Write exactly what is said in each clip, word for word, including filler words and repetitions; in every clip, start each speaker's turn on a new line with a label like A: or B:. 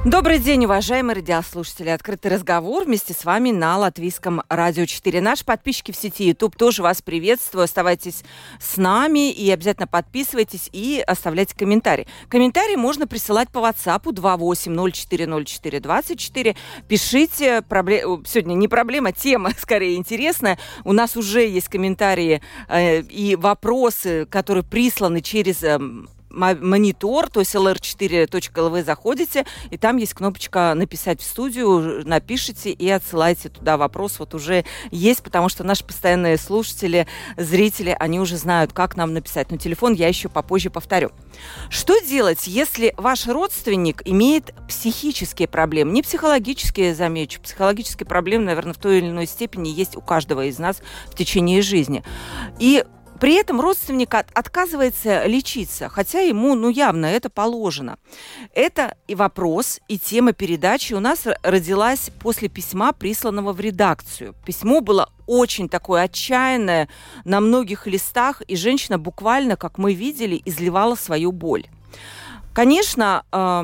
A: Добрый день, уважаемые радиослушатели. Открытый разговор вместе с вами на Латвийском радио четыре. Наши подписчики в сети YouTube тоже вас приветствую. Оставайтесь с нами и обязательно подписывайтесь и оставляйте комментарии. Комментарии можно присылать по WhatsApp два восемь ноль четыре ноль четыре двадцать четыре. Пишите. Пробле... Сегодня не проблема, тема скорее интересная. У нас уже есть комментарии э, и вопросы, которые присланы через... Э, монитор, то есть эл эр четыре точка эл ви заходите, и там есть кнопочка «Написать в студию», напишите и отсылайте туда вопрос. Вот уже есть, потому что наши постоянные слушатели, зрители, они уже знают, как нам написать. Но телефон я еще попозже повторю. Что делать, если ваш родственник имеет психические проблемы? Не психологические, замечу. Психологические проблемы, наверное, в той или иной степени есть у каждого из нас в течение жизни. И при этом родственник от, отказывается лечиться, хотя ему, ну, явно это положено. Это и вопрос, и тема передачи у нас родилась после письма, присланного в редакцию. Письмо было очень такое отчаянное, на многих листах, и женщина буквально, как мы видели, изливала свою боль. Конечно,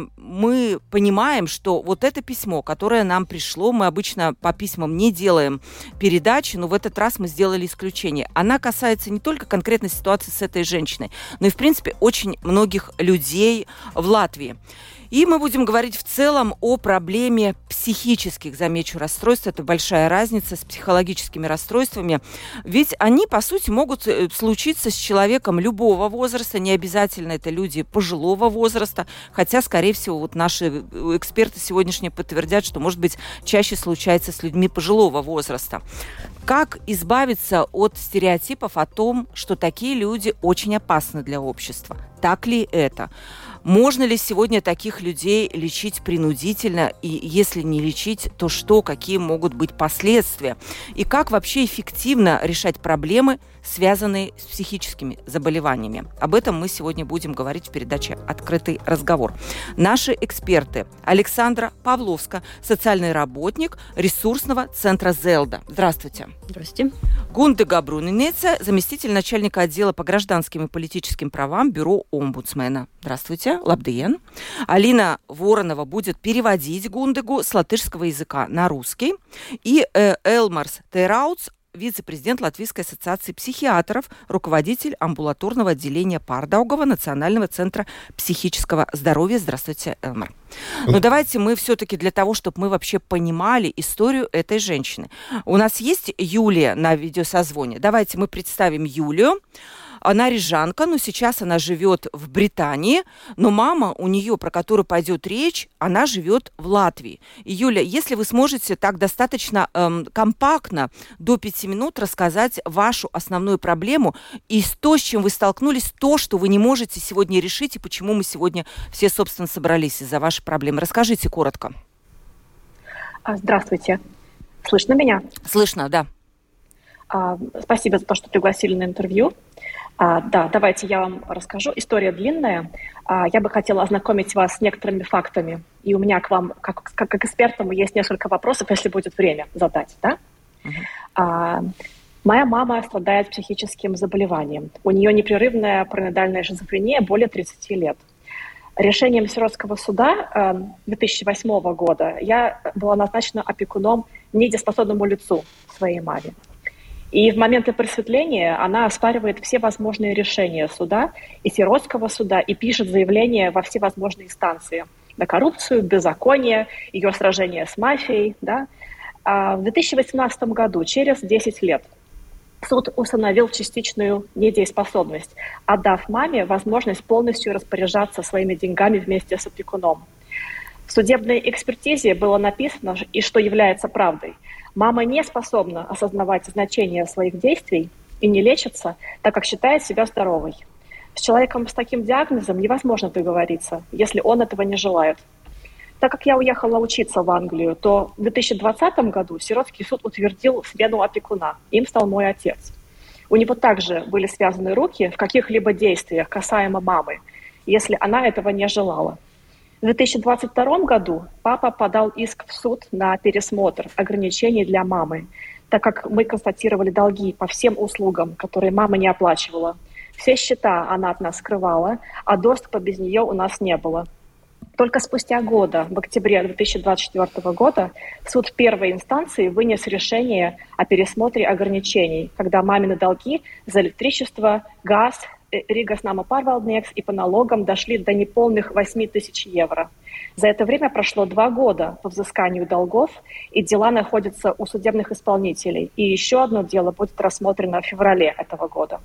A: мы понимаем, что вот это письмо, которое нам пришло, мы обычно по письмам не делаем передачи, но в этот раз мы сделали исключение. Она касается не только конкретной ситуации с этой женщиной, но и, в принципе, очень многих людей в Латвии. И мы будем говорить в целом о проблеме психических, замечу, расстройств. Это большая разница с психологическими расстройствами. Ведь они, по сути, могут случиться с человеком любого возраста. Не обязательно это люди пожилого возраста. Хотя, скорее всего, вот наши эксперты сегодняшние подтвердят, что, может быть, чаще случается с людьми пожилого возраста. Как избавиться от стереотипов о том, что такие люди очень опасны для общества? Так ли это? Можно ли сегодня таких людей лечить принудительно? И если не лечить, то что, какие могут быть последствия? И как вообще эффективно решать проблемы, связанные с психическими заболеваниями? Об этом мы сегодня будем говорить в передаче «Открытый разговор». Наши эксперты: Александра Павловска, социальный работник ресурсного центра «Зелда». Здравствуйте.
B: Здравствуйте.
A: Гундега Брунинеца, заместитель начальника отдела по гражданским и политическим правам Бюро омбудсмена. Здравствуйте. Лабдиен. Алина Воронова будет переводить Гундегу с латышского языка на русский. И э, Элмарс Терауц, вице-президент Латвийской ассоциации психиатров, руководитель амбулаторного отделения Pārdaugava Национального центра психического здоровья. Здравствуйте, Элмар. Но давайте мы все-таки для того, чтобы мы вообще понимали историю этой женщины. У нас есть Юлия на видеосозвоне. Давайте мы представим Юлию. Она рижанка, но сейчас она живет в Британии, но мама у нее, про которую пойдет речь, она живет в Латвии. И, Юля, если вы сможете так достаточно эм, компактно до пяти минут рассказать вашу основную проблему и то, с чем вы столкнулись, то, что вы не можете сегодня решить, и почему мы сегодня все, собственно, собрались из-за вашей проблемы. Расскажите коротко.
B: Здравствуйте. Слышно меня?
A: Слышно, да.
B: Спасибо за то, что пригласили на интервью. А, да, давайте я вам расскажу. История длинная. А, я бы хотела ознакомить вас с некоторыми фактами. И у меня к вам, как, как к экспертам, есть несколько вопросов, если будет время задать. Да? Uh-huh. А, моя мама страдает психическим заболеванием. У нее непрерывная параноидальная шизофрения более тридцати лет. Решением сиротского суда две тысячи восьмого года я была назначена опекуном недееспособному лицу своей маме. И в моменты просветления она оспаривает все возможные решения суда и сиротского суда и пишет заявления во все возможные инстанции на коррупцию, беззаконие, ее сражение с мафией. Да. А в две тысячи восемнадцатом году, через десять лет, суд установил частичную недееспособность, отдав маме возможность полностью распоряжаться своими деньгами вместе с опекуном. В судебной экспертизе было написано, и что является правдой: мама не способна осознавать значение своих действий и не лечится, так как считает себя здоровой. С человеком с таким диагнозом невозможно договориться, если он этого не желает. Так как я уехала учиться в Англию, то в две тысячи двадцатом году сиротский суд утвердил смену опекуна. Им стал мой отец. У него также были связаны руки в каких-либо действиях касаемо мамы, если она этого не желала. В две тысячи двадцать втором году папа подал иск в суд на пересмотр ограничений для мамы, так как мы констатировали долги по всем услугам, которые мама не оплачивала. Все счета она от нас скрывала, а доступа без нее у нас не было. Только спустя года, в октябре две тысячи двадцать четвёртого года, суд первой инстанции вынес решение о пересмотре ограничений, когда мамины долги за электричество, газ, Рига Снама Парвалднекс и по налогам дошли до неполных восемь тысяч евро. За это время прошло два года по взысканию долгов, и дела находятся у судебных исполнителей. И еще одно дело будет рассмотрено в феврале этого года.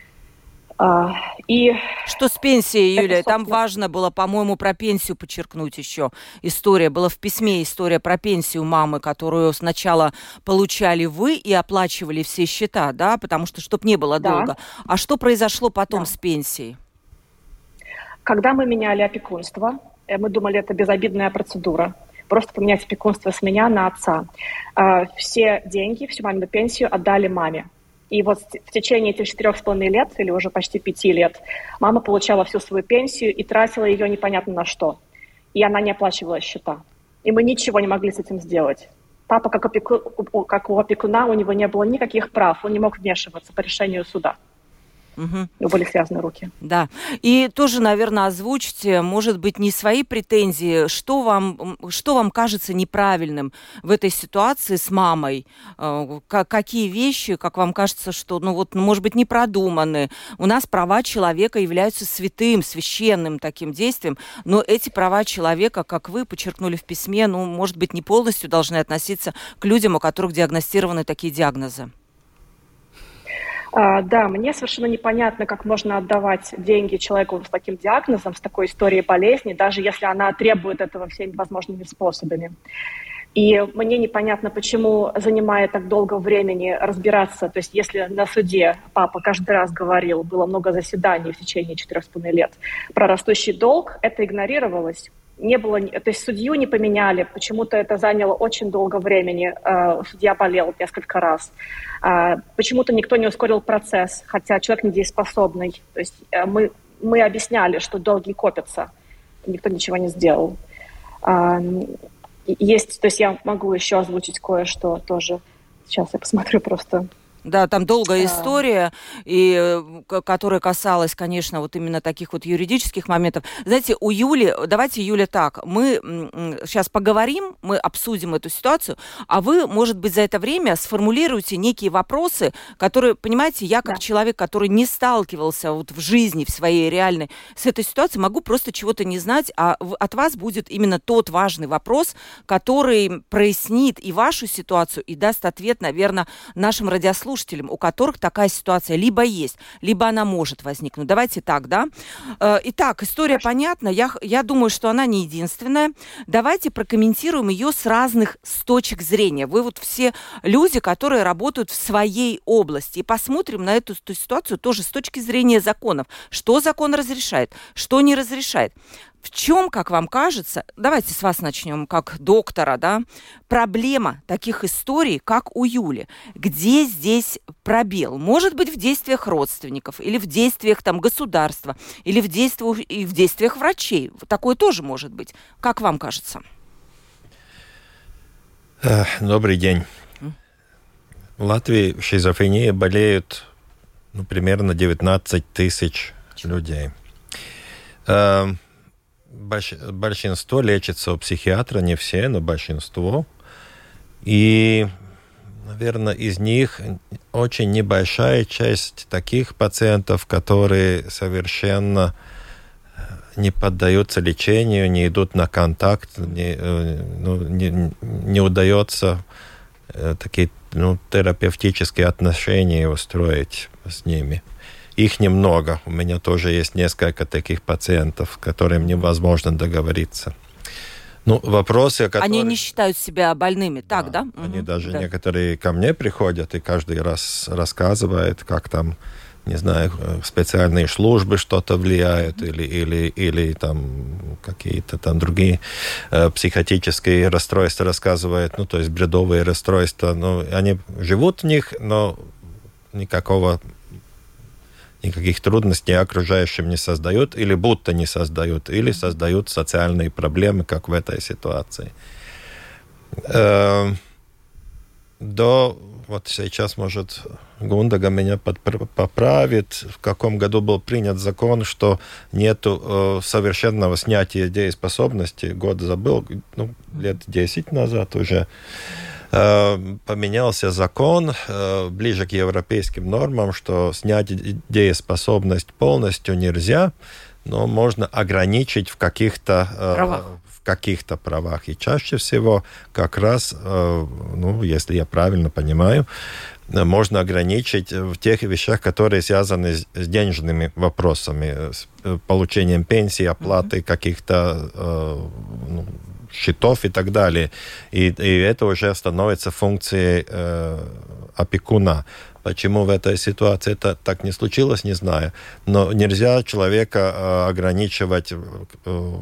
B: И
A: что с пенсией, Юлия?
B: это, собственно...
A: Там важно было, по-моему, про пенсию подчеркнуть еще. История была в письме, история про пенсию мамы, которую сначала получали вы и оплачивали все счета, да, потому что, чтобы не было
B: да.
A: долга. А что произошло потом
B: да.
A: с пенсией?
B: Когда мы меняли опекунство, мы думали, это безобидная процедура. Просто поменять опекунство с меня на отца. Все деньги, всю мамину пенсию отдали маме. И вот в течение этих четырех с половиной лет, или уже почти пяти лет, мама получала всю свою пенсию и тратила ее непонятно на что. И она не оплачивала счета. И мы ничего не могли с этим сделать. Папа, как, опеку... как у опекуна, у него не было никаких прав, он не мог вмешиваться по решению суда.
A: Угу.
B: У были связаны руки.
A: Да. И тоже, наверное, озвучьте, может быть, не свои претензии, что вам, что вам кажется неправильным в этой ситуации с мамой? Какие вещи, как вам кажется, что, ну вот, может быть, не продуманы? У нас права человека являются святым, священным таким действием, но эти права человека, как вы подчеркнули в письме, ну, может быть, не полностью должны относиться к людям, у которых диагностированы такие диагнозы.
B: Uh, да, мне совершенно непонятно, как можно отдавать деньги человеку с таким диагнозом, с такой историей болезни, даже если она требует этого всеми возможными способами. И мне непонятно, почему занимает так долго времени разбираться. То есть если на суде папа каждый раз говорил, было много заседаний в течение четырех с половиной лет про растущий долг, это игнорировалось. Не было, то есть судью не поменяли, почему-то это заняло очень долго времени, судья болел несколько раз. Почему-то никто не ускорил процесс, хотя человек недееспособный. То есть мы, мы объясняли, что долги копятся, никто ничего не сделал. Есть, то есть я могу еще озвучить кое-что тоже. Сейчас я посмотрю просто...
A: Да, там долгая история, и, которая касалась, конечно, вот именно таких вот юридических моментов. Знаете, у Юли, давайте, Юля, так, мы сейчас поговорим, мы обсудим эту ситуацию, а вы, может быть, за это время сформулируете некие вопросы, которые, понимаете, я как да. человек, который не сталкивался вот в жизни, в своей реальной, с этой ситуацией, могу просто чего-то не знать, а от вас будет именно тот важный вопрос, который прояснит и вашу ситуацию, и даст ответ, наверное, нашим радиослушателям, у которых такая ситуация либо есть, либо она может возникнуть. Давайте так, да? Итак, история Хорошо. понятна. Я, я думаю, что она не единственная. Давайте прокомментируем ее с разных с точек зрения. Вы вот все люди, которые работают в своей области. И посмотрим на эту, эту ситуацию тоже с точки зрения законов. Что закон разрешает, что не разрешает. В чем, как вам кажется, давайте с вас начнем, как доктора, да, проблема таких историй, как у Юли? Где здесь пробел? Может быть, в действиях родственников, или в действиях там, государства, или в действиях, и в действиях врачей. Такое тоже может быть. Как вам кажется?
C: Добрый день. В Латвии шизофренией болеют ну, примерно девятнадцать тысяч людей. Большинство лечится у психиатра, не все, но большинство. И, наверное, из них очень небольшая часть таких пациентов, которые совершенно не поддаются лечению, не идут на контакт, не, ну, не, не удается такие ну, терапевтические отношения устроить с ними. Их немного. У меня тоже есть несколько таких пациентов, с которыми невозможно договориться. Ну, вопросы, которые...
A: Они не считают себя больными, так, да?
C: да? Они
A: угу.
C: даже
A: да.
C: некоторые ко мне приходят и каждый раз рассказывают, как там, не знаю, специальные службы что-то влияют, mm-hmm. или, или, или там какие-то там другие э, психотические расстройства рассказывают, ну, то есть бредовые расстройства. Ну, они живут в них, но никакого... никаких трудностей окружающим не создают, или будто не создают, или создают социальные проблемы, как в этой ситуации. Э, до, вот сейчас, может, Гундага меня поправит, в каком году был принят закон, что нету э, совершенного снятия дееспособности. Год забыл, ну, лет десять назад уже. Э, поменялся закон э, ближе к европейским нормам, что снять дееспособность полностью нельзя, но можно ограничить в каких-то э,
A: правах.
C: в каких-то правах. И чаще всего как раз, э, ну, если я правильно понимаю, можно ограничить в тех вещах, которые связаны с денежными вопросами, с получением пенсии, оплаты mm-hmm. каких-то э, ну, счетов и так далее. И, и это уже становится функцией э, опекуна. Почему в этой ситуации это так не случилось, не знаю. Но нельзя человека э, ограничивать э,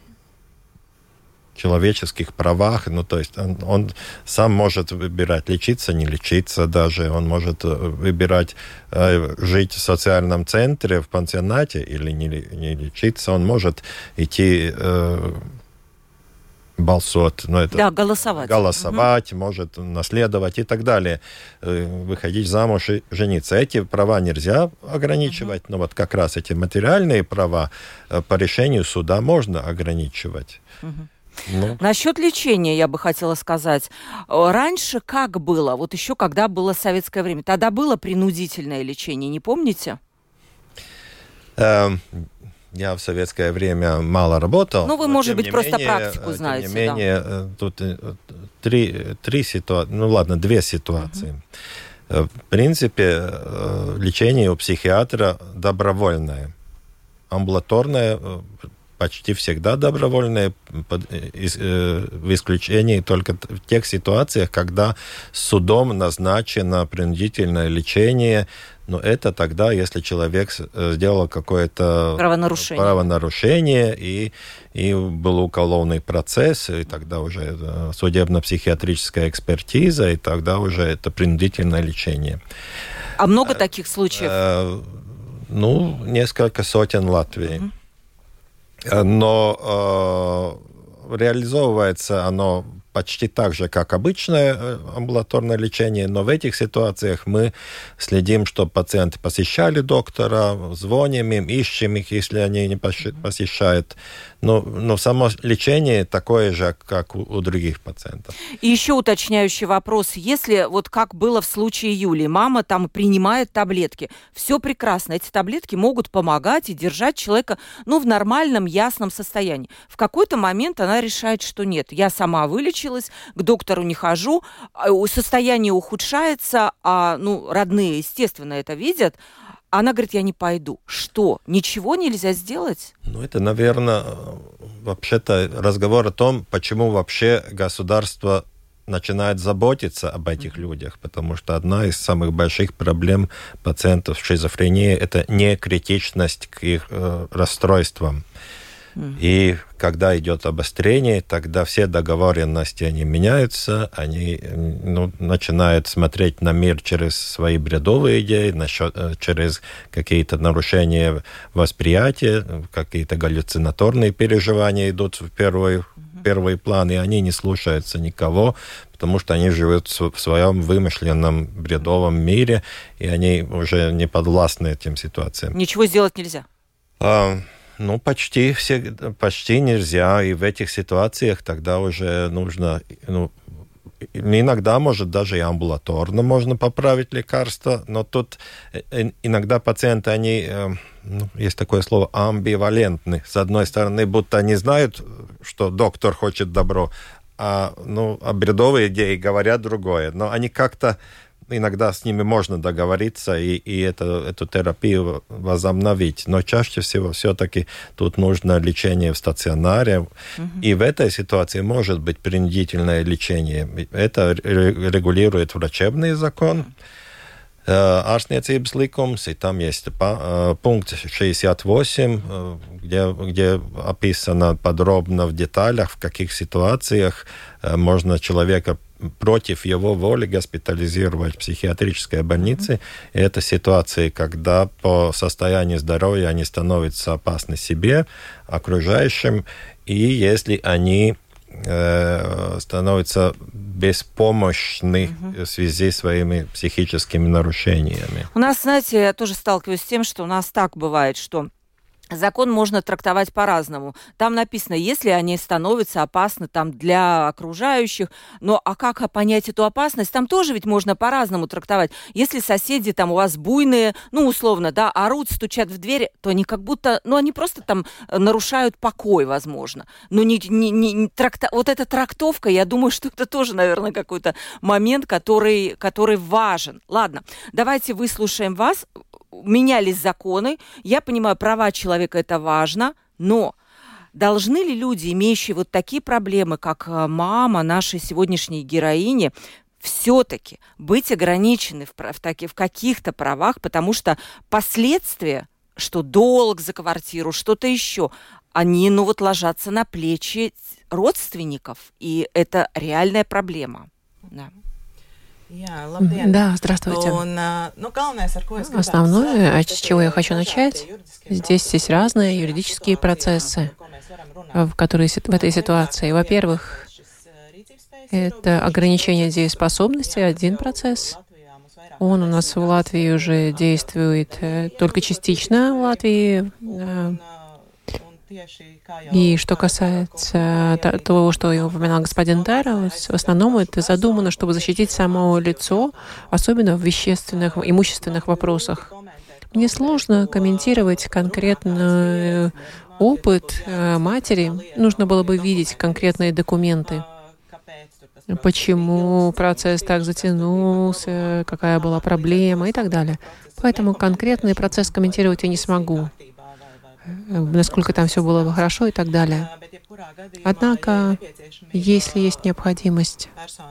C: человеческих правах, ну, то есть он, он сам может выбирать лечиться, не лечиться даже, он может выбирать э, жить в социальном центре, в пансионате или не, не лечиться, он может идти э, голосовать, ну, это,
A: да, голосовать,
C: голосовать угу. может наследовать и так далее, э, выходить замуж и жениться. Эти права нельзя ограничивать, угу. но вот как раз эти материальные права э, по решению суда можно ограничивать.
A: Угу.
C: Ну.
A: Насчет лечения я бы хотела сказать. Раньше как было? Вот еще когда было советское время. Тогда было принудительное лечение, не помните?
C: Эм, я в советское время мало работал.
A: Ну, вы, может быть,
C: менее,
A: просто практику знаете.
C: Тем не менее, да. тут три, три ситуации, ну ладно, две ситуации. Uh-huh. В принципе, лечение у психиатра добровольное. Амбулаторное почти всегда добровольные, в исключении только в тех ситуациях, когда судом назначено принудительное лечение. Но это тогда, если человек сделал какое-то
A: правонарушение,
C: правонарушение и, и был уголовный процесс, и тогда уже судебно-психиатрическая экспертиза, и тогда уже это принудительное лечение.
A: А много таких случаев?
C: Э, ну, несколько сотен в Латвии. Mm-hmm. Но э, реализовывается оно почти так же, как обычное амбулаторное лечение, но в этих ситуациях мы следим, чтобы пациенты посещали доктора, звоним им, ищем их, если они не посещают. Но, но само лечение такое же, как у, у других пациентов.
A: И еще уточняющий вопрос. Если, вот как было в случае Юли, мама там принимает таблетки, все прекрасно, эти таблетки могут помогать и держать человека, ну, в нормальном, ясном состоянии. В какой-то момент она решает, что нет, я сама вылечилась, к доктору не хожу, состояние ухудшается, а, ну, родные, естественно, это видят. Она говорит, я не пойду. Что? Ничего нельзя сделать?
C: Ну, это, наверное, вообще-то разговор о том, почему вообще государство начинает заботиться об этих mm-hmm. людях, потому что одна из самых больших проблем пациентов с шизофренией – это некритичность к их э, расстройствам. И когда идет обострение, тогда все договоренности, они меняются, они ну, начинают смотреть на мир через свои бредовые идеи, насчет, через какие-то нарушения восприятия, какие-то галлюцинаторные переживания идут в первый, в первый план, и они не слушаются никого, потому что они живут в своем вымышленном бредовом мире, и они уже не подвластны этим ситуациям.
A: Ничего сделать нельзя?
C: А, Ну, почти, все, почти нельзя. И в этих ситуациях тогда уже нужно... Ну, иногда, может, даже и амбулаторно можно поправить лекарства, но тут иногда пациенты, они... Ну, есть такое слово амбивалентны. С одной стороны, будто они знают, что доктор хочет добро, а, ну, а бредовые идеи говорят другое. Но они как-то... Иногда с ними можно договориться и, и это, эту терапию возобновить. Но чаще всего все-таки тут нужно лечение в стационаре. Uh-huh. И в этой ситуации может быть принудительное лечение. Это регулирует врачебный закон. Ārstniecības likums, и там есть пункт шестьдесят восемь, где, где описано подробно в деталях, в каких ситуациях можно человека против его воли госпитализировать в психиатрической больнице. Mm-hmm. И это ситуации, когда по состоянию здоровья они становятся опасны себе, окружающим, и если они э, становятся беспомощны uh-huh. в связи с своими психическими нарушениями.
A: У нас, знаете, я тоже сталкиваюсь с тем, что у нас так бывает, что закон можно трактовать по-разному. Там написано, если они становятся опасны там, для окружающих, но а как понять эту опасность? Там тоже ведь можно по-разному трактовать. Если соседи там у вас буйные, ну, условно, да, орут, стучат в дверь, то они как будто, ну, они просто там нарушают покой, возможно. Но не, не, не, тракта... вот эта трактовка, я думаю, что это тоже, наверное, какой-то момент, который, который важен. Ладно, давайте выслушаем вас. Менялись законы. Я понимаю, права человека – это важно, но должны ли люди, имеющие вот такие проблемы, как мама нашей сегодняшней героини, все-таки быть ограничены в, в, таки, в каких-то правах, потому что последствия, что долг за квартиру, что-то еще, они, ну вот, ложатся на плечи родственников, и это реальная проблема. Да.
D: Да, здравствуйте. Основное, с чего я хочу начать, здесь есть разные юридические процессы, в, которые, в этой ситуации. Во-первых, это ограничение дееспособности, один процесс. Он у нас в Латвии уже действует только частично в Латвии. И что касается того, что упоминал господин Дараус, в основном это задумано, чтобы защитить само лицо, особенно в вещественных, имущественных вопросах. Мне сложно комментировать конкретный опыт матери. Нужно было бы видеть конкретные документы. Почему процесс так затянулся, какая была проблема и так далее. Поэтому конкретный процесс комментировать я не смогу, насколько там все было хорошо и так далее. Однако, если есть необходимость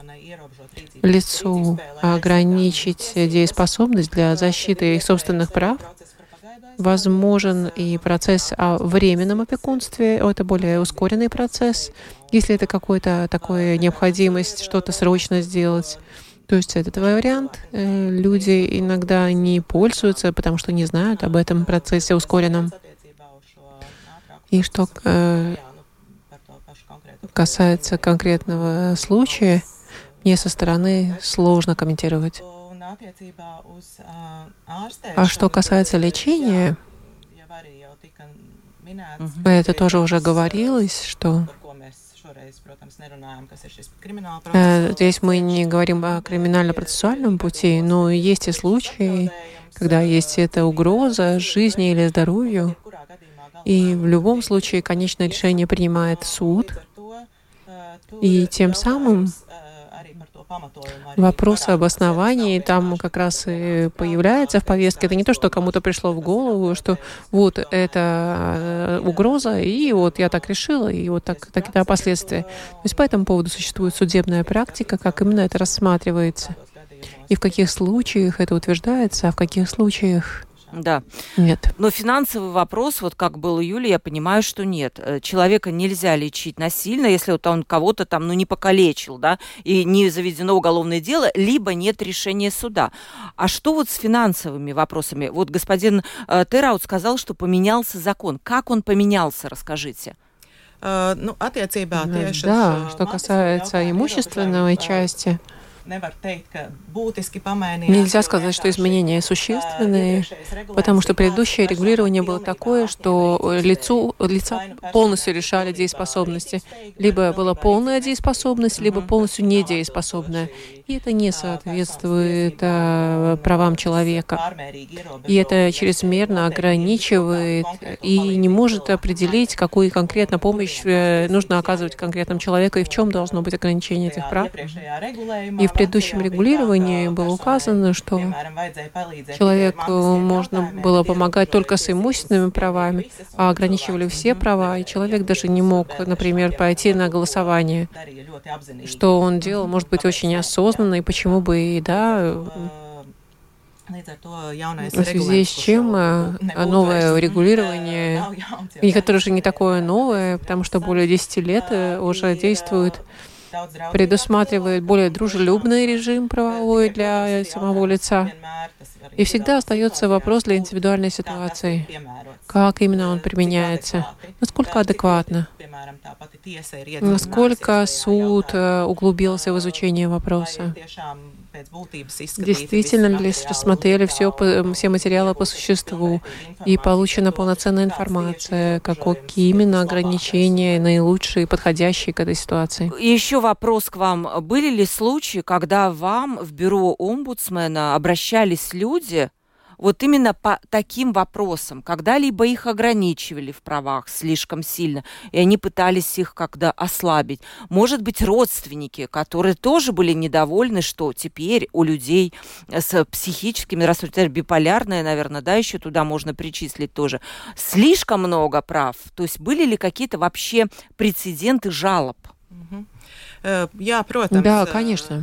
D: лицу ограничить дееспособность для защиты их собственных прав, возможен и процесс о временном опекунстве, это более ускоренный процесс, если это какой-то такой необходимость что-то срочно сделать. То есть это твой вариант. Люди иногда не пользуются, потому что не знают об этом процессе ускоренном. И что э, касается конкретного случая, мне со стороны сложно комментировать. А что касается лечения, это тоже уже говорилось, что э, здесь мы не говорим о криминально-процессуальном пути, но есть и случаи, когда есть эта угроза жизни или здоровью. И в любом случае конечное решение принимает суд. И тем самым вопрос об основании там как раз и появляется в повестке. Это не то, что кому-то пришло в голову, что вот это угроза, и вот я так решила, и вот так, такие последствия. То есть по этому поводу существует судебная практика, как именно это рассматривается. И в каких случаях это утверждается, а в каких случаях
A: да.
D: Нет.
A: Но финансовый вопрос, вот как был у Юли, я понимаю, что нет. Человека нельзя лечить насильно, если вот он кого-то там, ну, не покалечил, да, и не заведено уголовное дело, либо нет решения суда. А что вот с финансовыми вопросами? Вот господин э, Тераут сказал, что поменялся закон. Как он поменялся, расскажите.
D: Uh, ну, да, что касается имущественной части, нельзя сказать, что изменения существенные, потому что предыдущее регулирование было такое, что лицу, лица полностью решали дееспособности. Либо была полная дееспособность, либо полностью недееспособная. И это не соответствует а, правам человека. И это чрезмерно ограничивает и не может определить, какую конкретно помощь нужно оказывать конкретному человеку и в чем должно быть ограничение этих прав. И в предыдущем регулировании было указано, что человеку можно было помогать только с имущественными правами, а ограничивали все права, и человек даже не мог, например, пойти на голосование. Что он делал, может быть, очень осознанно, и почему бы и да, в связи с чем новое регулирование, которое же не такое новое, потому что более десяти лет уже действует, предусматривает более дружелюбный режим правовой для самого лица. И всегда остается вопрос для индивидуальной ситуации. Как именно он применяется? Насколько адекватно? Насколько суд углубился в изучение вопроса? Действительно ли рассмотрели все, все материалы по существу и получена полноценная информация, какие именно ограничения наилучшие, подходящие к этой ситуации?
A: И еще вопрос к вам. Были ли случаи, когда вам в бюро омбудсмена обращались люди, вот именно по таким вопросам, когда-либо их ограничивали в правах слишком сильно, и они пытались их как-то ослабить? Может быть, родственники, которые тоже были недовольны, что теперь у людей с психическими расстройствами, биполярное, наверное, да, еще туда можно причислить тоже, слишком много прав? То есть были ли какие-то вообще прецеденты жалоб?
D: Да, конечно.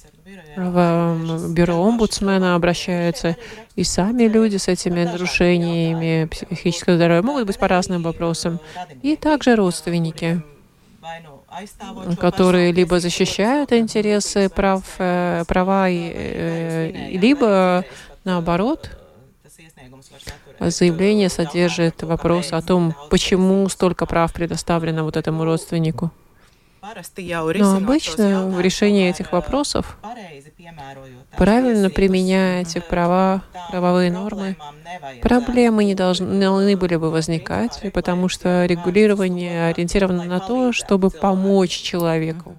D: В бюро омбудсмена обращаются и сами люди с этими нарушениями психического здоровья, могут быть по разным вопросам, и также родственники, которые либо защищают интересы прав, права, либо наоборот, заявление содержит вопрос о том, почему столько прав предоставлено вот этому родственнику. Но обычно в решении этих вопросов, правильно применяя эти права, правовые нормы, проблемы не должны были бы возникать, потому что регулирование ориентировано на то, чтобы помочь человеку.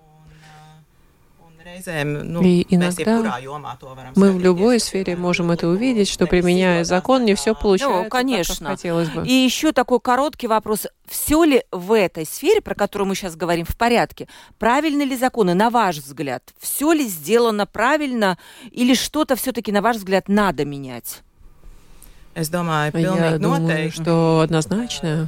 D: И иногда мы в любой сфере можем это увидеть, что, применяя закон, не все получается,
A: ну, конечно.
D: Так, как хотелось бы.
A: И еще такой короткий вопрос. Все ли в этой сфере, про которую мы сейчас говорим, в порядке? Правильны ли законы, на ваш взгляд? Все ли сделано правильно? Или что-то все-таки, на ваш взгляд, надо менять?
D: Я думаю, что однозначно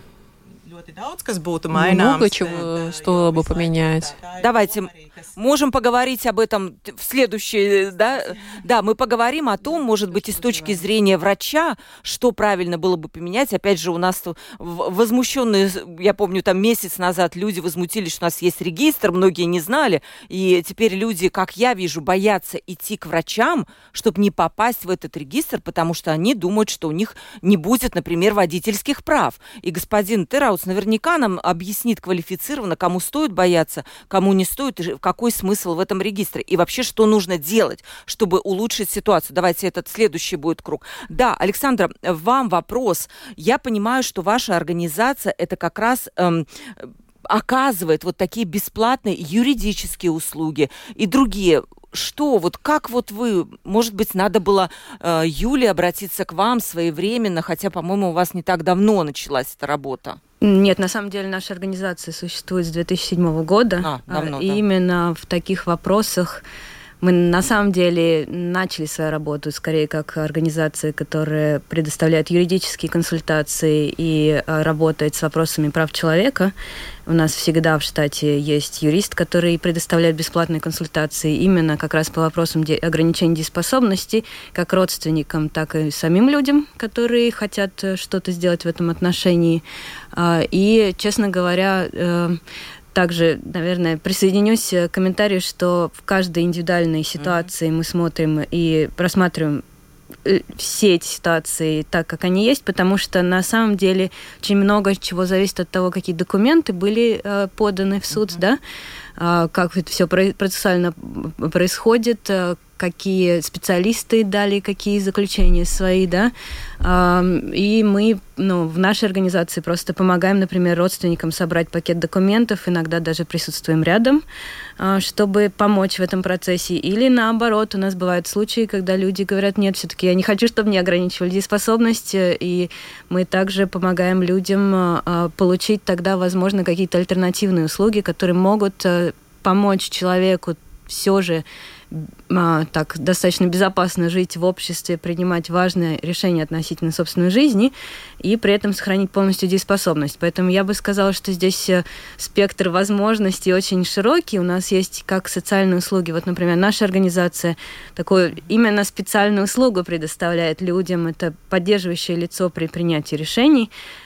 D: много чего стоило бы поменять.
A: Давайте, можем поговорить об этом в следующей, да? Да, мы поговорим о том, может быть, и с точки зрения врача, что правильно было бы поменять. Опять же, у нас возмущенные, я помню, там месяц назад люди возмутились, что у нас есть регистр, многие не знали, и теперь люди, как я вижу, боятся идти к врачам, чтобы не попасть в этот регистр, потому что они думают, что у них не будет, например, водительских прав. И господин Тераутс наверняка нам объяснит квалифицированно, кому стоит бояться, кому не стоит, и какой смысл в этом регистре, и вообще, что нужно делать, чтобы улучшить ситуацию. Давайте этот следующий будет круг. Да, Александра, вам вопрос. Я понимаю, что ваша организация это как раз эм, оказывает вот такие бесплатные юридические услуги и другие. Что, вот как вот вы, может быть, надо было э, Юле обратиться к вам своевременно, хотя, по-моему, у вас не так давно началась эта работа?
E: Нет, на самом деле наша организация существует с две тысячи седьмого года.
A: А, давно,
E: и
A: да.
E: Именно в таких вопросах мы на самом деле начали свою работу скорее как организация, которая предоставляет юридические консультации и работает с вопросами прав человека. У нас всегда в штате есть юрист, который предоставляет бесплатные консультации именно как раз по вопросам ограничения дееспособности, как родственникам, так и самим людям, которые хотят что-то сделать в этом отношении. И, честно говоря, также, наверное, присоединюсь к комментарию, что в каждой индивидуальной ситуации mm-hmm. мы смотрим и рассматриваем все эти ситуации так, как они есть, потому что на самом деле очень много чего зависит от того, какие документы были э, поданы в суд, mm-hmm. да, э, как это все процессуально происходит, э, какие специалисты дали какие заключения свои, да, и мы, ну, в нашей организации просто помогаем, например, родственникам собрать пакет документов, иногда даже присутствуем рядом, чтобы помочь в этом процессе, или наоборот, у нас бывают случаи, когда люди говорят, нет, все-таки я не хочу, чтобы мне ограничивали дееспособность, и мы также помогаем людям получить тогда, возможно, какие-то альтернативные услуги, которые могут помочь человеку все же так достаточно безопасно жить в обществе, принимать важные решения относительно собственной жизни и при этом сохранить полностью дееспособность. Поэтому я бы сказала, что здесь спектр возможностей очень широкий. У нас есть как социальные услуги. Вот, например, наша организация такую именно специальную услугу предоставляет людям. Это поддерживающее лицо при принятии решений.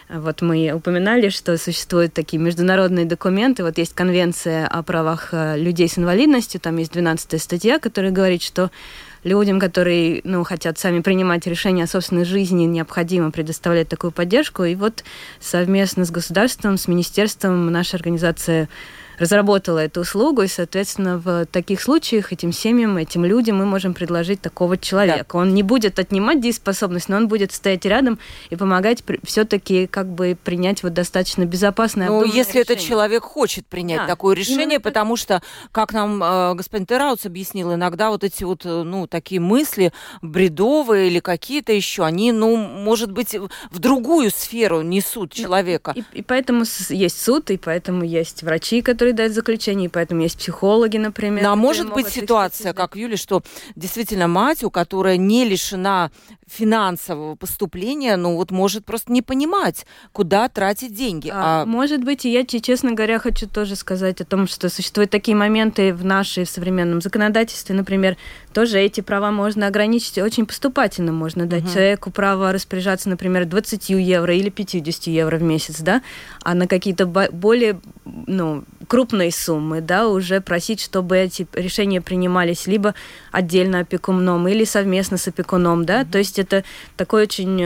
E: Вот мы упоминали, что существуют такие международные документы. Вот есть Конвенция о правах людей с инвалидностью, там есть двенадцатая статья, которая говорит, что людям, которые ну, хотят сами принимать решения о собственной жизни, необходимо предоставлять такую поддержку. И вот совместно с государством, с министерством наша организация разработала эту услугу, и, соответственно, в таких случаях этим семьям, этим людям мы можем предложить такого человека. Да. Он не будет отнимать дееспособность, но он будет стоять рядом и помогать все-таки как бы принять вот достаточно безопасное
A: Ну, если
E: решение.
A: этот человек хочет принять да. такое решение, потому так. что, как нам э, господин Терауц объяснил, иногда вот эти вот, ну, такие мысли бредовые или какие-то еще, они, ну, может быть, в другую сферу несут человека.
E: И, и, и поэтому есть суд, и поэтому есть врачи, которые дают заключение, и поэтому есть психологи, например.
A: Но может быть ситуация, как Юля, что действительно мать, у которой не лишена финансового поступления, ну вот может просто не понимать, куда тратить деньги.
E: А, а... Может быть, и я, честно говоря, хочу тоже сказать о том, что существуют такие моменты в нашей в современном законодательстве, например, тоже эти права можно ограничить очень поступательно. Можно дать uh-huh. человеку право распоряжаться, например, двадцать евро или пятьдесят евро в месяц, да, а на какие-то более, ну, крупные суммы, да, уже просить, чтобы эти решения принимались либо отдельно опекуном или совместно с опекуном, да, mm-hmm. то есть это такой очень,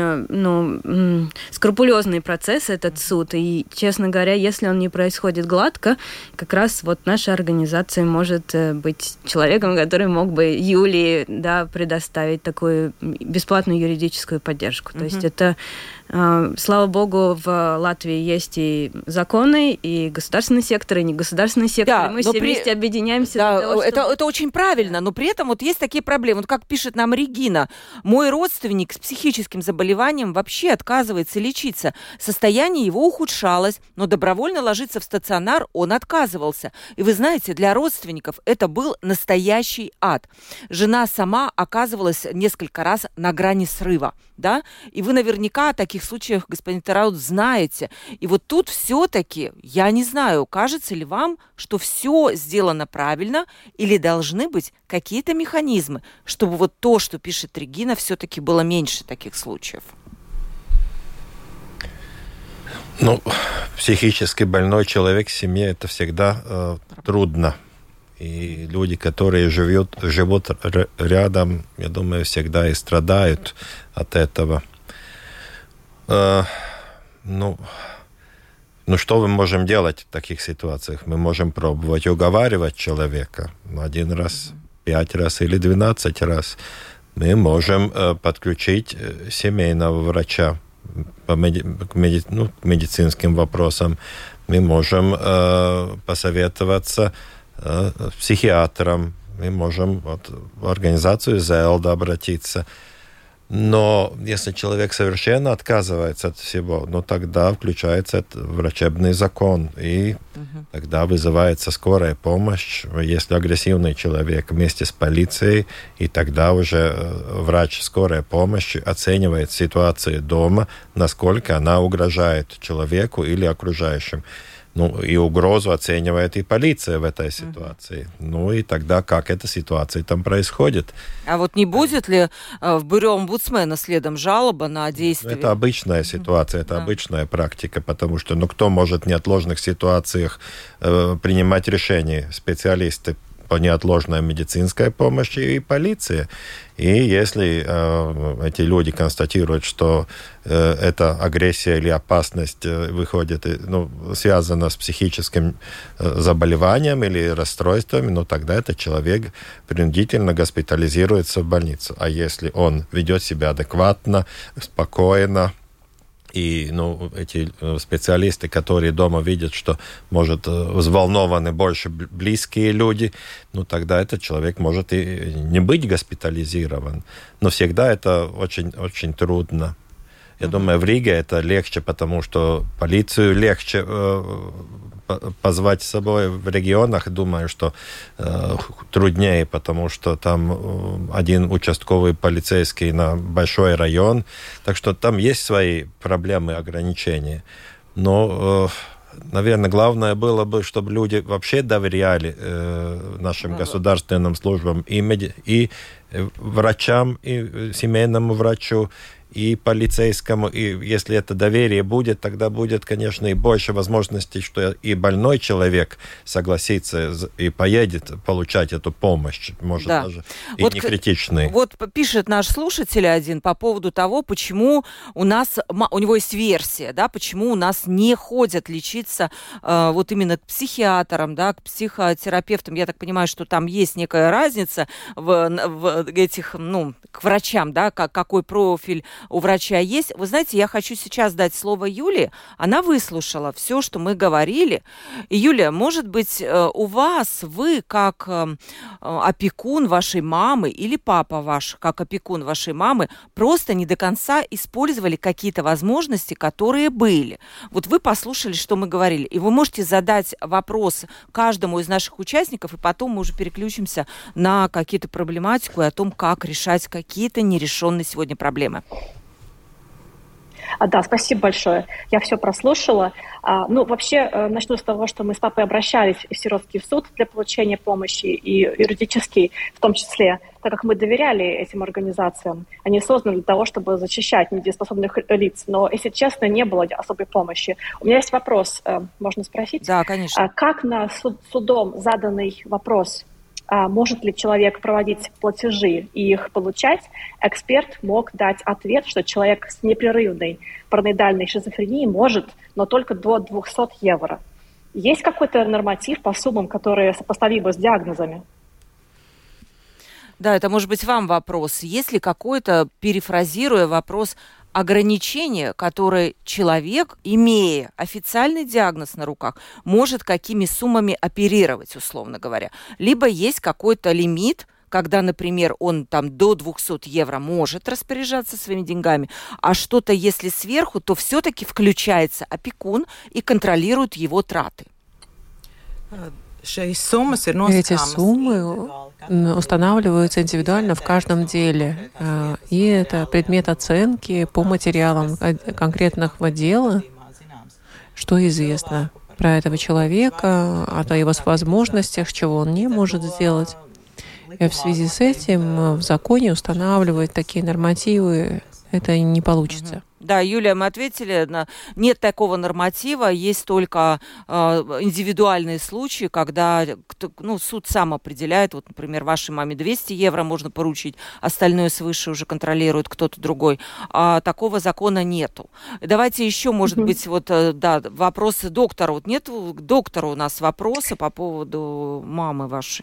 E: ну, скрупулезный процесс, этот суд, и, честно говоря, если он не происходит гладко, как раз вот наша организация может быть человеком, который мог бы Юлии, да, предоставить такую бесплатную юридическую поддержку, mm-hmm. то есть это, слава богу, в Латвии есть и законы, и государственный сектор, и негосударственный сектор, да, и мы все при... вместе объединяемся.
A: Да,
E: для того, чтобы...
A: это, это очень правильно, но при этом вот есть такие проблемы. Вот как пишет нам Регина, мой родственник с психическим заболеванием вообще отказывается лечиться. Состояние его ухудшалось, но добровольно ложиться в стационар он отказывался. И вы знаете, для родственников это был настоящий ад. Жена сама оказывалась несколько раз на грани срыва, да? И вы наверняка о таких случаях, господин Терауц, знаете. И вот тут все-таки, я не знаю, кажется ли вам, что все сделано правильно, или должны быть какие-то механизмы, чтобы вот то, что пишет Регина, все-таки было меньше таких случаев?
C: Ну, психически больной человек в семье – это всегда э, трудно. И люди, которые живут, живут рядом, я думаю, всегда и страдают от этого. Э, ну... Ну, что мы можем делать в таких ситуациях? Мы можем пробовать уговаривать человека один раз, пять раз или двенадцать раз. Мы можем э, подключить семейного врача по меди- к, меди- ну, к медицинским вопросам. Мы можем э, посоветоваться э, с психиатром. Мы можем вот, в организацию ЗЭЛДА обратиться. Но если человек совершенно отказывается от всего, ну тогда включается этот врачебный закон, и uh-huh. тогда вызывается скорая помощь, если агрессивный человек вместе с полицией, и тогда уже врач скорой помощи оценивает ситуацию дома, насколько она угрожает человеку или окружающим. Ну, и угрозу оценивает и полиция в этой ситуации. Uh-huh. Ну, и тогда как эта ситуация там происходит.
A: А вот не будет ли э, в бюро омбудсмена следом жалоба на действия?
C: Это обычная ситуация, uh-huh. это да. обычная практика, потому что, ну, кто может в неотложных ситуациях э, принимать решения? Специалисты по неотложной медицинской помощи и полиция. И если э, эти люди констатируют, что э, эта агрессия или опасность э, выходит, ну, связана с психическим э, заболеванием или расстройствами, ну, тогда этот человек принудительно госпитализируется в больницу. А если он ведет себя адекватно, спокойно, и ну, эти специалисты, которые дома видят, что, может, взволнованы больше близкие люди, ну, тогда этот человек может и не быть госпитализирован. Но всегда это очень, очень трудно. Я mm-hmm. думаю, в Риге это легче, потому что полицию легче э, позвать с собой. В регионах, думаю, что э, труднее, потому что там э, один участковый полицейский на большой район. Так что там есть свои проблемы, ограничения. Но, э, наверное, главное было бы, чтобы люди вообще доверяли э, нашим mm-hmm. государственным службам и, меди- и врачам, и семейному врачу, и полицейскому, и если это доверие будет, тогда будет, конечно, и больше возможностей, что и больной человек согласится и поедет получать эту помощь, может, да. даже и вот, не критичный.
A: Вот пишет наш слушатель один по поводу того, почему у нас, у него есть версия, да, почему у нас не ходят лечиться э, вот именно к психиатрам, да, к психотерапевтам. Я так понимаю, что там есть некая разница в, в этих, ну, к врачам, да, как, какой профиль у врача есть. Вы знаете, я хочу сейчас дать слово Юлии. Она выслушала все, что мы говорили. И, Юлия, может быть, у вас, вы как опекун вашей мамы или папа ваш, как опекун вашей мамы, просто не до конца использовали какие-то возможности, которые были. Вот вы послушали, что мы говорили, и вы можете задать вопрос каждому из наших участников, и потом мы уже переключимся на какие-то проблематику и о том, как решать какие-то нерешенные сегодня проблемы.
B: А, да, спасибо большое. Я все прослушала. А, ну, вообще, э, начну с того, что мы с папой обращались в сиротский суд для получения помощи, и юридический в том числе, так как мы доверяли этим организациям. Они созданы для того, чтобы защищать недееспособных лиц. Но, если честно, не было особой помощи. У меня есть вопрос, э, можно спросить?
A: Да, конечно.
B: А, как на суд, судом заданный вопрос, а, может ли человек проводить платежи и их получать, эксперт мог дать ответ, что человек с непрерывной параноидальной шизофренией может, но только до двести евро. Есть какой-то норматив по суммам, которые сопоставимы с диагнозами?
A: Да, это может быть вам вопрос. Есть ли какой-то, перефразируя вопрос, ограничение, которое человек, имея официальный диагноз на руках, может какими суммами оперировать, условно говоря. Либо есть какой-то лимит, когда, например, он там до двести евро может распоряжаться своими деньгами, а что-то, если сверху, то все-таки включается опекун и контролирует его траты.
D: Эти суммы устанавливаются индивидуально в каждом деле, и это предмет оценки по материалам конкретного дела, что известно про этого человека, о его возможностях, чего он не может сделать. И в связи с этим в законе устанавливать такие нормативы это не получится.
A: Да, Юлия, мы ответили, на... нет такого норматива, есть только э, индивидуальные случаи, когда ну, суд сам определяет, вот, например, вашей маме двести евро можно поручить, остальное свыше уже контролирует кто-то другой, а такого закона нету. Давайте еще, может mm-hmm. быть, вот, да, вопросы доктору. Вот нет к доктору у нас вопросы по поводу мамы вашей?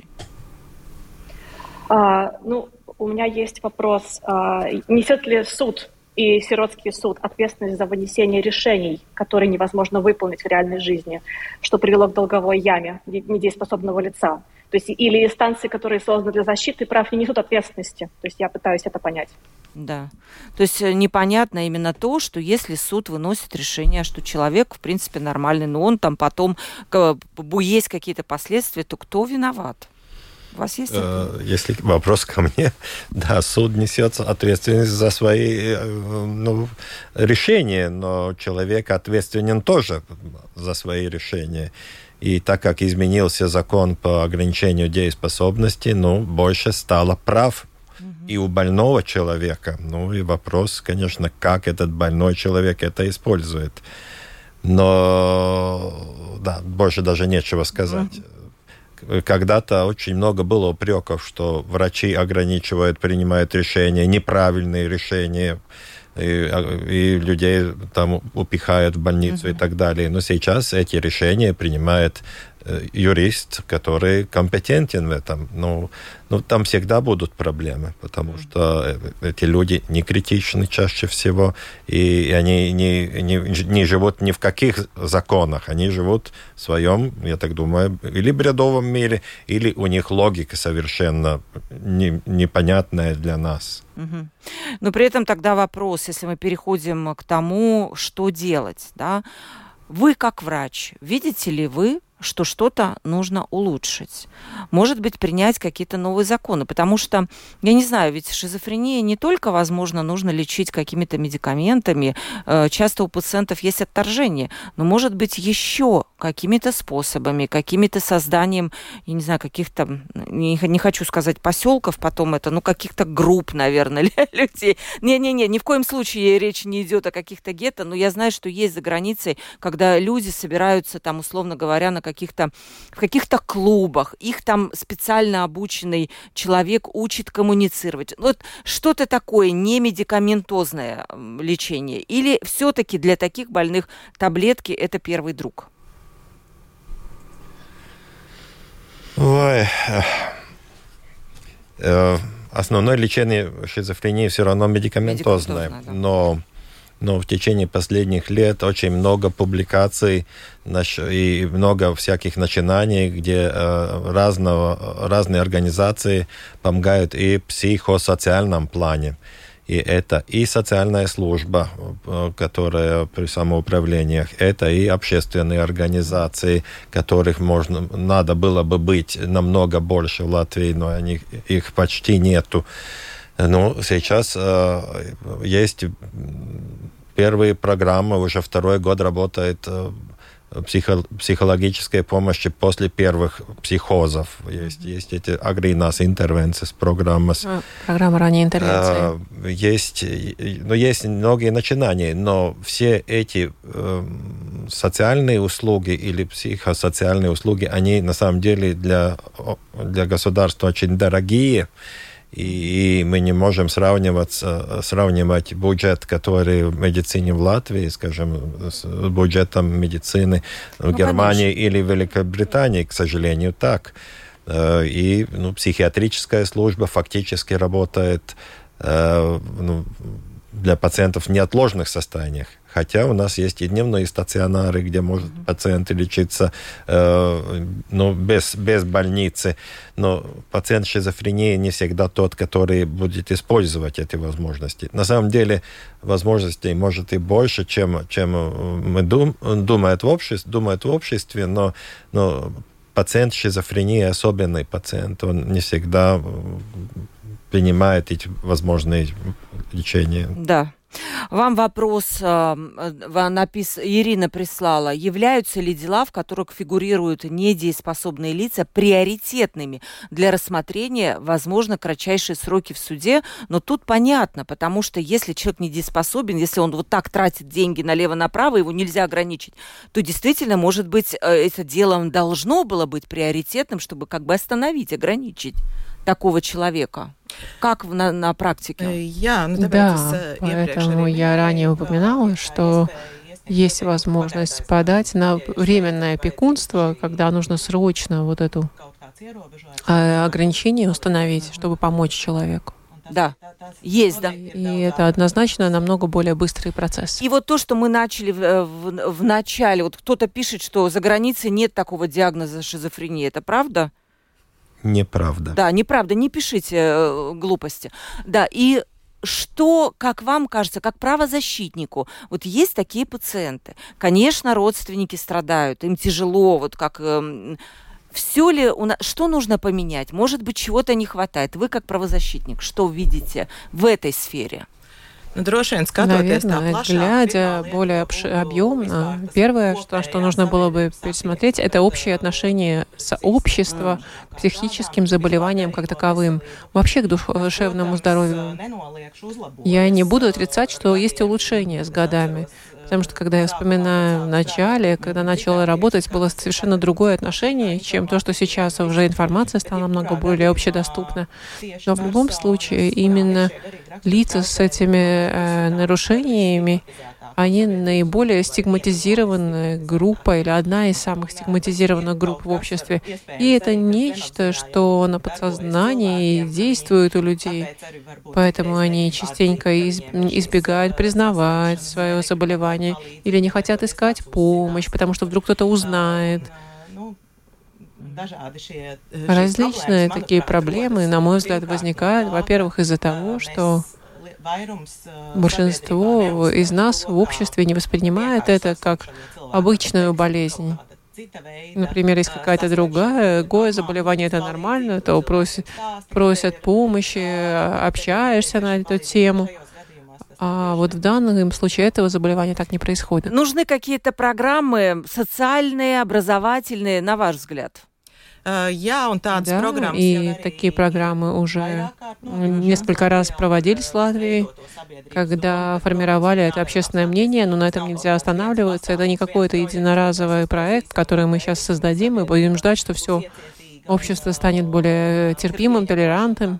B: А, ну, у меня есть вопрос, а, несет ли суд и сиротский суд ответственность за вынесение решений, которые невозможно выполнить в реальной жизни, что привело к долговой яме недееспособного лица. То есть или инстанции, которые созданы для защиты прав, не несут ответственности. То есть я пытаюсь это понять.
A: Да. То есть непонятно именно то, что если суд выносит решение, что человек, в принципе, нормальный, но он там потом, есть какие-то последствия, то кто виноват? У вас есть это?
C: Если вопрос ко мне, да, суд несет ответственность за свои ну, решения, но человек ответственен тоже за свои решения. И так как изменился закон по ограничению дееспособности, ну, больше стало прав угу. и у больного человека. Ну, и вопрос, конечно, как этот больной человек это использует. Но, да, больше даже нечего сказать. Угу. Когда-то очень много было упреков, что врачи ограничивают, принимают решения, неправильные решения, и, и людей там упихают в больницу uh-huh. и так далее. Но сейчас эти решения принимает юрист, который компетентен в этом. Ну, ну, там всегда будут проблемы, потому что эти люди не критичны чаще всего, и они не, не, не живут ни в каких законах, они живут в своем, я так думаю, или бредовом мире, или у них логика совершенно не, непонятная для нас.
A: Угу. Но при этом тогда вопрос, если мы переходим к тому, что делать, да? Вы как врач, видите ли вы что что-то нужно улучшить. Может быть, принять какие-то новые законы. Потому что, я не знаю, ведь шизофрения не только, возможно, нужно лечить какими-то медикаментами. Часто у пациентов есть отторжение. Но, может быть, еще какими-то способами, какими-то созданием, я не знаю, каких-то, не, не хочу сказать поселков, потом это, ну, каких-то групп, наверное, людей. Не-не-не, ни в коем случае речь не идет о каких-то гетто, но я знаю, что есть за границей, когда люди собираются там, условно говоря, на каких-то, в каких-то клубах, их там специально обученный человек учит коммуницировать. Вот что-то такое не медикаментозное лечение. Или все-таки для таких больных таблетки – это первый друг?
C: Ой. Основное лечение шизофрении все равно медикаментозное, медикаментозное да. но, но в течение последних лет очень много публикаций и много всяких начинаний, где разного, разные организации помогают и в психосоциальном плане. И это и социальная служба, которая при самоуправлениях, это и общественные организации, которых можно, надо было бы быть намного больше в Латвии, но они, их почти нету. Ну, сейчас э, есть первые программы, уже второй год работает э, психо, психологической помощи после первых психозов. Есть, есть эти агринас интервенции, программа.
D: Программа ранней интервенции.
C: Э, есть, ну, есть многие начинания, но все эти э, социальные услуги или психосоциальные услуги, они на самом деле для, для государства очень дорогие. И мы не можем сравнивать, сравнивать бюджет, который в медицине в Латвии, скажем, с бюджетом медицины в ну, Германии конечно. Или Великобритании, к сожалению, так. И ну, психиатрическая служба фактически работает ну, для пациентов в неотложных состояниях. Хотя у нас есть и дневные стационары, где может mm-hmm. пациенты лечиться э, ну, без, без больницы. Но пациент с шизофренией не всегда тот, который будет использовать эти возможности. На самом деле возможностей может и больше, чем, чем мы дум, думают, в обществе, думают в обществе, но, но пациент с шизофренией особенный пациент. Он не всегда принимает эти возможные лечения.
A: Да. Вам вопрос э, напис... Ирина прислала. Являются ли дела, в которых фигурируют недееспособные лица, приоритетными для рассмотрения, возможно, кратчайшие сроки в суде? Но тут понятно, потому что если человек недееспособен, если он вот так тратит деньги налево-направо, его нельзя ограничить, то действительно, может быть, это дело должно было быть приоритетным, чтобы как бы остановить, ограничить такого человека. Как на, на практике?
D: Я, ну, да, поэтому я ранее упоминала, что есть возможность подать на временное опекунство, когда нужно срочно вот это ограничение установить, чтобы помочь человеку.
A: Да, есть, да.
D: И это однозначно намного более быстрый процесс.
A: И вот то, что мы начали в, в, в начале, вот кто-то пишет, что за границей нет такого диагноза шизофрения, это правда?
C: Неправда.
A: Да, неправда, не пишите э, глупости. Да, и что, как вам кажется, как правозащитнику, вот есть такие пациенты, конечно, родственники страдают, им тяжело, вот как... Э, все ли у нас, что нужно поменять? Может быть, чего-то не хватает? Вы, как правозащитник, что видите в этой сфере?
D: Наверное, глядя более объемно, первое, что, что нужно было бы пересмотреть, это общее отношение сообщества к психическим заболеваниям как таковым, вообще к душевному здоровью. Я не буду отрицать, что есть улучшения с годами. Потому что, когда я вспоминаю в начале, когда начала работать, было совершенно другое отношение, чем то, что сейчас уже информация стала намного более общедоступна. Но в любом случае, именно лица с этими э, нарушениями, они наиболее стигматизированная группа или одна из самых стигматизированных групп в обществе. И это нечто, что на подсознании действует у людей. Поэтому они частенько избегают признавать свое заболевание или не хотят искать помощь, потому что вдруг кто-то узнает. Различные такие проблемы, на мой взгляд, возникают, во-первых, из-за того, что большинство из нас в обществе не воспринимает это как обычную болезнь. например, есть какая-то другая, другое заболевание, это нормально, то просят, просят помощи, общаешься на эту тему. А вот в данном случае этого заболевания так не происходит.
A: Нужны какие-то программы социальные, образовательные, на ваш взгляд?
D: Да, и такие программы уже несколько раз проводились в Латвии, когда формировали это общественное мнение, но на этом нельзя останавливаться. Это не какой-то единоразовый проект, который мы сейчас создадим, и будем ждать, что все общество станет более терпимым, толерантным.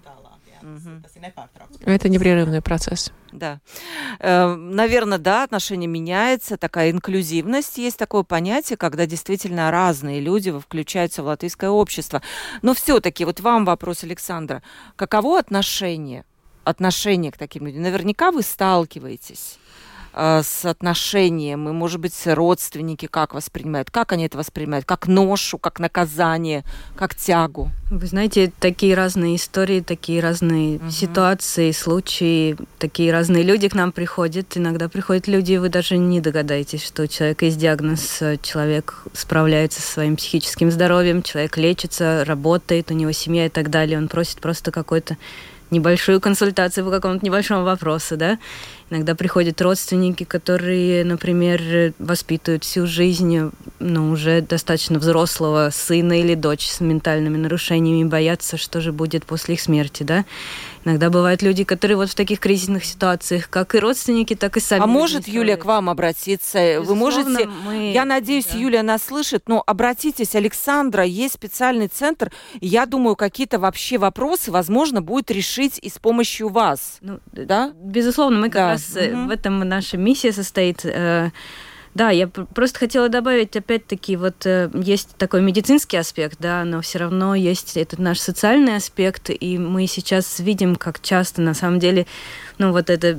D: Это непрерывный процесс.
A: Да. Э, наверное, да, отношение меняется, такая инклюзивность, есть такое понятие, когда действительно разные люди включаются в латвийское общество. Но все-таки, вот вам вопрос, Александра, каково отношение, отношение к таким людям? Наверняка вы сталкиваетесь э, с отношением, и, может быть, родственники как воспринимают, как они это воспринимают, как ношу, как наказание, как тягу?
E: Вы знаете, такие разные истории, такие разные uh-huh. ситуации, случаи, такие разные люди к нам приходят. Иногда приходят люди, и вы даже не догадаетесь, что у человека есть диагноз, человек справляется со своим психическим здоровьем, человек лечится, работает, у него семья и так далее. Он просит просто какой-то небольшую консультацию по какому-то небольшому вопросу, да. Иногда приходят родственники, которые, например, воспитывают всю жизнь, ну, уже достаточно взрослого сына или дочь с ментальными нарушениями и боятся, что же будет после их смерти, да. Иногда бывают люди, которые вот в таких кризисных ситуациях, как и родственники, так и сами.
A: А может Юлия к вам обратиться? Безусловно, вы можете, мы... я надеюсь, да. Юлия нас слышит, но обратитесь, Александра, есть специальный центр, и я думаю, какие-то вообще вопросы, возможно, будет решить и с помощью вас, ну, да?
E: Безусловно, мы как да. раз угу. в этом наша миссия состоит. Да, я просто хотела добавить, опять-таки, вот есть такой медицинский аспект, да, но все равно есть этот наш социальный аспект, и мы сейчас видим, как часто, на самом деле, ну, вот это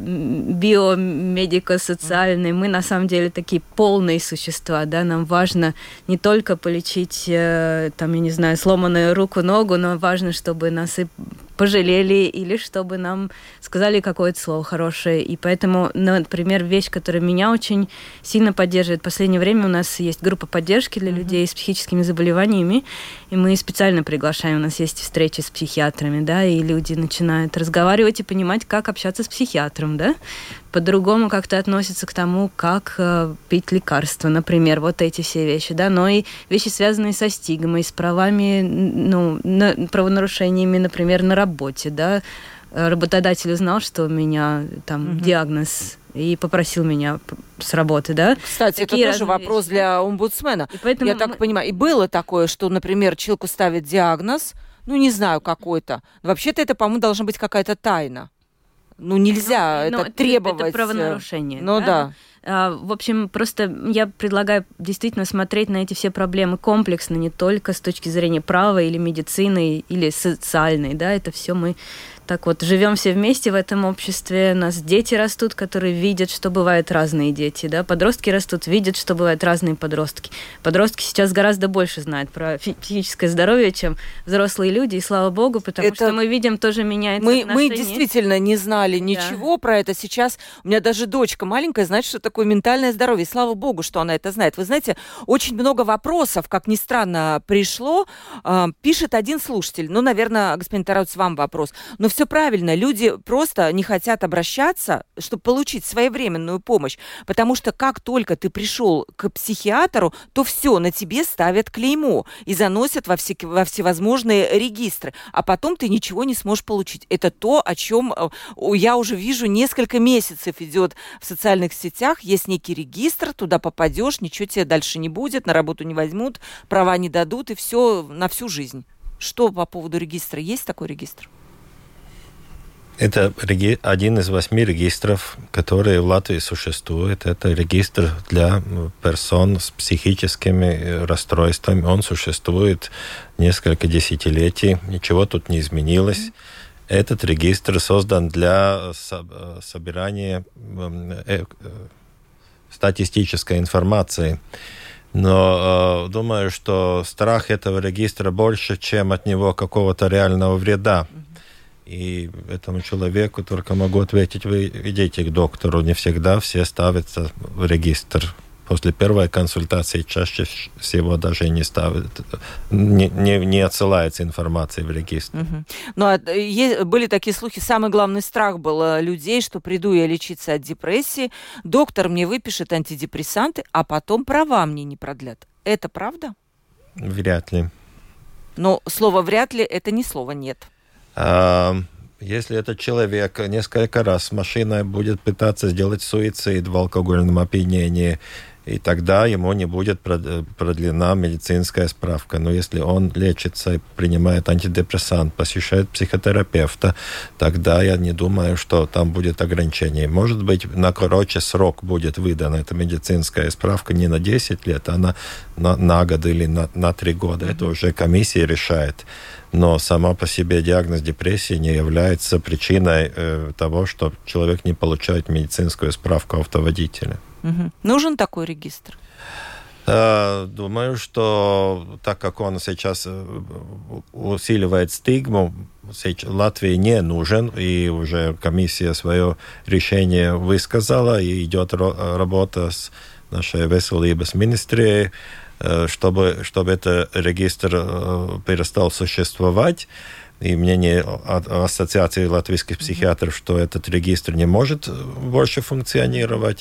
E: биомедико-социальный, мы, на самом деле, такие полные существа, да, нам важно не только полечить, там, я не знаю, сломанную руку, ногу, но важно, чтобы нас и пожалели, или чтобы нам сказали какое-то слово хорошее. И поэтому, например, вещь, которая меня очень сильно поддерживает. В последнее время у нас есть группа поддержки для mm-hmm. людей с психическими заболеваниями, и мы специально приглашаем, у нас есть встречи с психиатрами, да, и люди начинают разговаривать и понимать, как общаться с психиатром, да, по-другому как-то относятся к тому, как э, пить лекарства, например, вот эти все вещи, да, но и вещи, связанные со стигмой, с правами, ну, на, правонарушениями, например, на работе, да, работодатель узнал, что у меня там mm-hmm. диагноз, и попросил меня с работы, да.
A: Кстати, такие это тоже вопрос вещи. Для омбудсмена. И поэтому я мы... так понимаю, и было такое, что, например, человеку ставят диагноз, ну, не знаю, какой-то, но вообще-то это, по-моему, должна быть какая-то тайна. Ну, нельзя ну, это ну, требовать.
E: Это правонарушение.
A: Ну, да.
E: да. В общем, просто я предлагаю действительно смотреть на эти все проблемы комплексно, не только с точки зрения права или медицины, или социальной, да, это все мы так вот живем все вместе в этом обществе, у нас дети растут, которые видят, что бывают разные дети, да, подростки растут, видят, что бывают разные подростки. Подростки сейчас гораздо больше знают про психическое здоровье, чем взрослые люди, и слава богу, потому это... что мы видим, тоже меняется
A: мы,
E: отношение.
A: Мы действительно не знали ничего да. про это. Сейчас у меня даже дочка маленькая знает, что такое ментальное здоровье. И слава богу, что она это знает. Вы знаете, очень много вопросов, как ни странно, пришло. Пишет один слушатель. Ну, наверное, господин Тарауц, вам вопрос. Но все правильно, люди просто не хотят обращаться, чтобы получить своевременную помощь, потому что как только ты пришел к психиатру, то все, на тебе ставят клеймо и заносят во, все, во всевозможные регистры, а потом ты ничего не сможешь получить. Это то, о чем я уже вижу несколько месяцев идет в социальных сетях, есть некий регистр, туда попадешь, ничего тебе дальше не будет, на работу не возьмут, права не дадут, и все на всю жизнь. Что по поводу регистра? Есть такой регистр?
C: Это один из восьми регистров, которые в Латвии существуют. Это регистр для персон с психическими расстройствами. Он существует несколько десятилетий, ничего тут не изменилось. Этот регистр создан для собирания статистической информации. Но э, думаю, что страх этого регистра больше, чем от него какого-то реального вреда. И этому человеку только могу ответить, вы идите к доктору. Не всегда все ставятся в регистр после первой консультации чаще всего даже не ставят, не, не, не отсылается информация в регистр.
A: Угу. Ну, а были такие слухи, самый главный страх был людей, что приду я лечиться от депрессии, доктор мне выпишет антидепрессанты, а потом права мне не продлят. Это правда?
C: Вряд ли.
A: Но слово «вряд ли» — это не слово «нет».
C: А, если этот человек несколько раз с машиной будет пытаться сделать суицид в алкогольном опьянении, и тогда ему не будет продлена медицинская справка. Но если он лечится и принимает антидепрессант, посещает психотерапевта, тогда я не думаю, что там будет ограничение. Может быть, на короче срок будет выдана эта медицинская справка не на десять лет, а на, на, на год или на, на три года. Mm-hmm. Это уже комиссия решает. Но сама по себе диагноз депрессии не является причиной э, того, что человек не получает медицинскую справку автоводителя.
A: Угу. Нужен такой регистр?
C: Думаю, что так как он сейчас усиливает стигму, Латвии не нужен, и уже комиссия свое решение высказала, и идет работа с нашей veselības министрией, чтобы, чтобы этот регистр перестал существовать. И мнение Ассоциации латвийских психиатров, что этот регистр не может больше функционировать.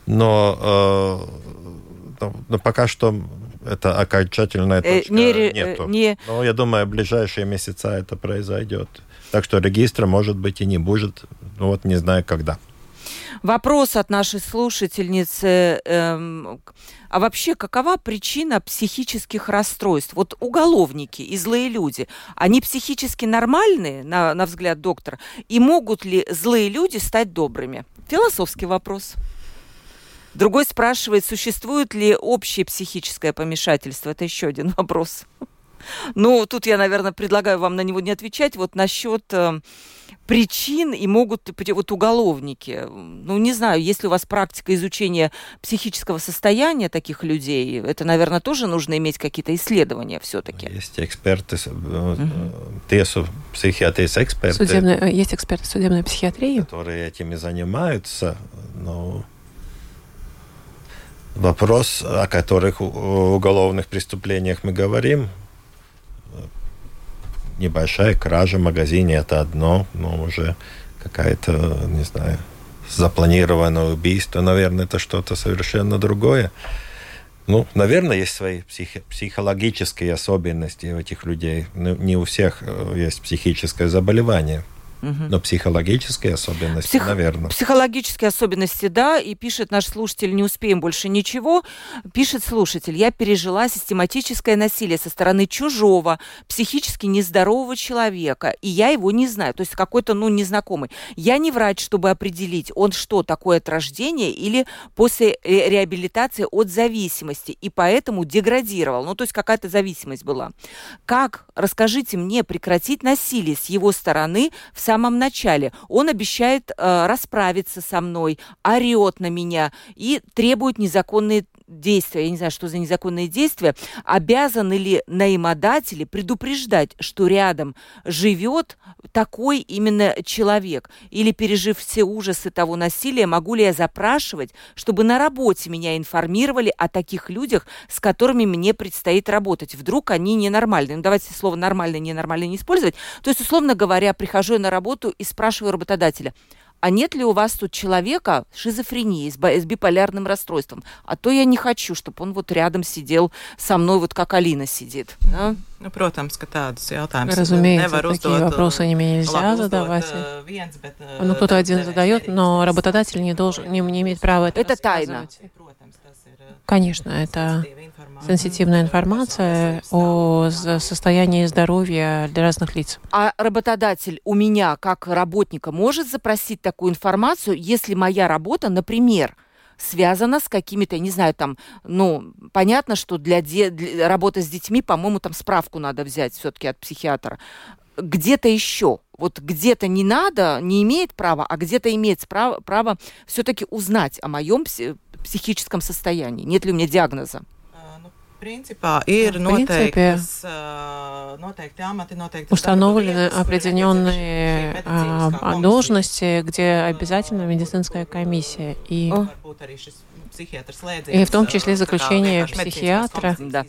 C: Но, э, но пока что это окончательная точка
A: не,
C: нету.
A: Не...
C: Но я думаю, в ближайшие месяца это произойдет. Так что регистра, может быть, и не будет. Ну вот не знаю, когда.
A: Вопрос от нашей слушательницы. Эм, а вообще, какова причина психических расстройств? Вот уголовники и злые люди, они психически нормальные, на, на взгляд доктора? И могут ли злые люди стать добрыми? Философский вопрос. Другой спрашивает, существует ли общее психическое помешательство? Это еще один вопрос. Ну, тут я, наверное, предлагаю вам на него не отвечать. Вот насчет э, причин и могут вот уголовники. Ну, не знаю, если у вас практика изучения психического состояния таких людей, это, наверное, тоже нужно иметь какие-то исследования все-таки.
C: Есть эксперты, uh-huh. тесу, психиатрии эксперты.
D: Судебная, есть эксперты судебной психиатрии,
C: которые этим и занимаются, но... Вопрос, о которых уголовных преступлениях мы говорим, небольшая кража в магазине – это одно, но уже какая-то, не знаю, запланированное убийство, наверное, это что-то совершенно другое. Ну, наверное, есть свои психи- психологические особенности у этих людей. Не у всех есть психическое заболевание. Угу. Но психологические особенности, Псих... наверное.
A: Психологические особенности, да. И пишет наш слушатель, не успеем больше ничего. Пишет слушатель, я пережила систематическое насилие со стороны чужого, психически нездорового человека, и я его не знаю. То есть какой-то, ну, незнакомый. Я не врач, чтобы определить, он что, такое от рождения или после реабилитации от зависимости, и поэтому деградировал. Ну, то есть какая-то зависимость была. Как, расскажите мне, прекратить насилие с его стороны в В самом начале. Он обещает э, расправиться со мной, орет на меня и требует незаконные действия. Я не знаю, что за незаконные действия. Обязаны ли наимодатели предупреждать, что рядом живет такой именно человек? Или, пережив все ужасы того насилия, могу ли я запрашивать, чтобы на работе меня информировали о таких людях, с которыми мне предстоит работать? Вдруг они ненормальные. Ну, давайте слово «нормальный», «ненормальный» не использовать. То есть, условно говоря, прихожу я на работу и спрашиваю работодателя, а нет ли у вас тут человека с шизофренией, с, с биполярным расстройством? А то я не хочу, чтобы он вот рядом сидел со мной, вот как Алина сидит. Да?
F: Ну, протams, ka tādus jautājumus
D: Разумеется, такие вопросы не нельзя задавать. Ну, кто-то один задает, но работодатель не должен, не, не имеет права это
A: Это тайна.
D: Конечно, это сенситивная информация о состоянии здоровья для разных лиц.
A: А работодатель у меня, как работника, может запросить такую информацию, если моя работа, например, связана с какими-то, не знаю, там, ну, понятно, что для, де- для работы с детьми, по-моему, там справку надо взять все-таки от психиатра. Где-то еще, вот где-то не надо, не имеет права, а где-то имеет право, право все-таки узнать о моем пси- психическом состоянии. Нет ли у меня диагноза?
F: Принципа, ir
D: в принципе, установлены определенные а, должности, где обязательно медицинская комиссия. И И в том числе заключение психиатра.
A: Да.